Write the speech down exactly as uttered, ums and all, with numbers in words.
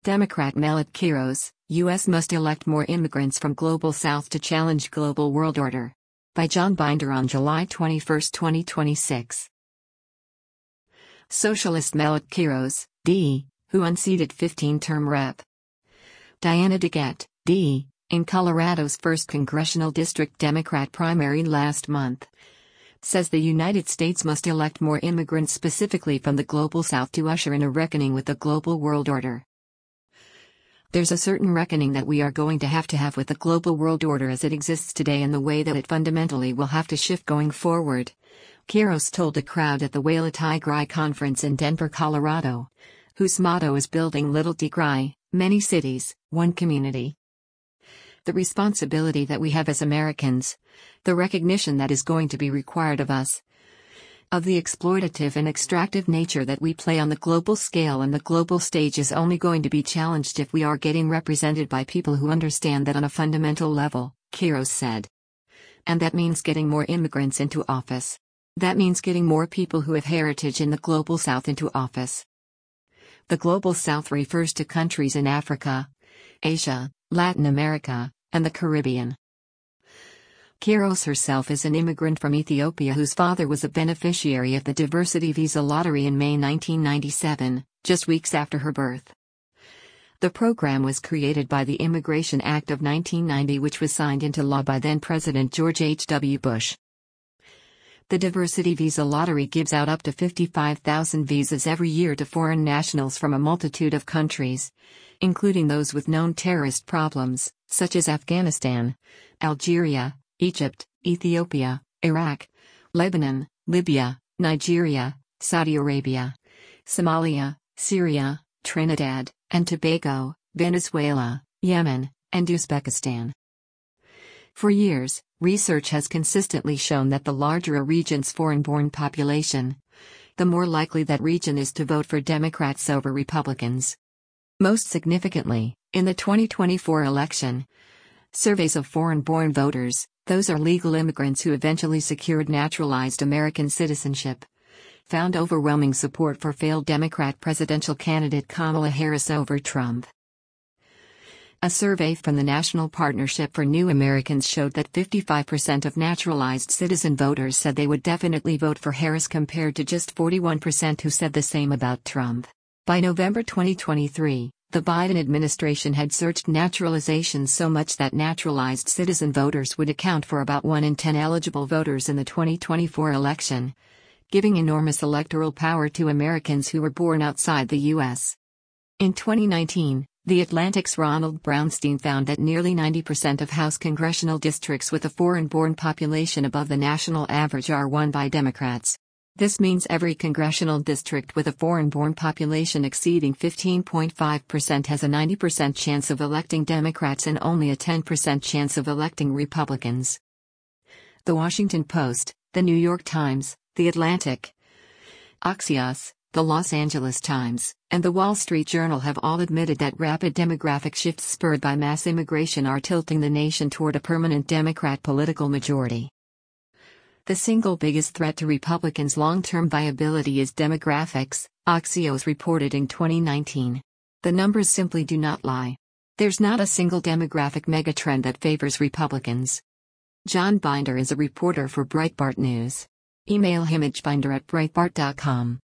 Democrat Melit Quiros, U S must elect more immigrants from Global South to challenge global world order. By John Binder on July twenty-first, twenty twenty-six. Socialist Melit Quiros, D, who unseated fifteen-term Rep. Diana DeGette, D, in Colorado's first congressional district Democrat primary last month, says the United States must elect more immigrants specifically from the Global South to usher in a reckoning with the global world order. There's a certain reckoning that we are going to have to have with the global world order as it exists today and the way that it fundamentally will have to shift going forward, Quiros told a crowd at the Wela Tigray conference in Denver, Colorado, whose motto is Building Little Tigray, Many Cities, One Community. The responsibility that we have as Americans, the recognition that is going to be required of us, of the exploitative and extractive nature that we play on the global scale and the global stage is only going to be challenged if we are getting represented by people who understand that on a fundamental level, Quiros said. And that means getting more immigrants into office. That means getting more people who have heritage in the Global South into office. The Global South refers to countries in Africa, Asia, Latin America, and the Caribbean. Quiros herself is an immigrant from Ethiopia whose father was a beneficiary of the diversity visa lottery in May nineteen ninety-seven, just weeks after her birth. The program was created by the Immigration Act of nineteen ninety, which was signed into law by then-President George H W Bush. The diversity visa lottery gives out up to fifty-five thousand visas every year to foreign nationals from a multitude of countries, including those with known terrorist problems, such as Afghanistan, Algeria, Egypt, Ethiopia, Iraq, Lebanon, Libya, Nigeria, Saudi Arabia, Somalia, Syria, Trinidad and Tobago, Venezuela, Yemen, and Uzbekistan. For years, research has consistently shown that the larger a region's foreign-born population, the more likely that region is to vote for Democrats over Republicans. Most significantly, in the twenty twenty-four election, surveys of foreign-born voters, those are legal immigrants who eventually secured naturalized American citizenship, found overwhelming support for failed Democrat presidential candidate Kamala Harris over Trump. A survey from the National Partnership for New Americans showed that fifty-five percent of naturalized citizen voters said they would definitely vote for Harris compared to just forty-one percent who said the same about Trump. By November twenty twenty-three, the Biden administration had surged naturalization so much that naturalized citizen voters would account for about one in ten eligible voters in the twenty twenty-four election, giving enormous electoral power to Americans who were born outside the U S. In twenty nineteen, The Atlantic's Ronald Brownstein found that nearly ninety percent of House congressional districts with a foreign-born population above the national average are won by Democrats. This means every congressional district with a foreign-born population exceeding fifteen point five percent has a ninety percent chance of electing Democrats and only a ten percent chance of electing Republicans. The Washington Post, The New York Times, The Atlantic, Axios, The Los Angeles Times, and The Wall Street Journal have all admitted that rapid demographic shifts spurred by mass immigration are tilting the nation toward a permanent Democrat political majority. The single biggest threat to Republicans' long-term viability is demographics, Axios reported in twenty nineteen. The numbers simply do not lie. There's not a single demographic megatrend that favors Republicans. John Binder is a reporter for Breitbart News. Email him at binder at breitbart dot com.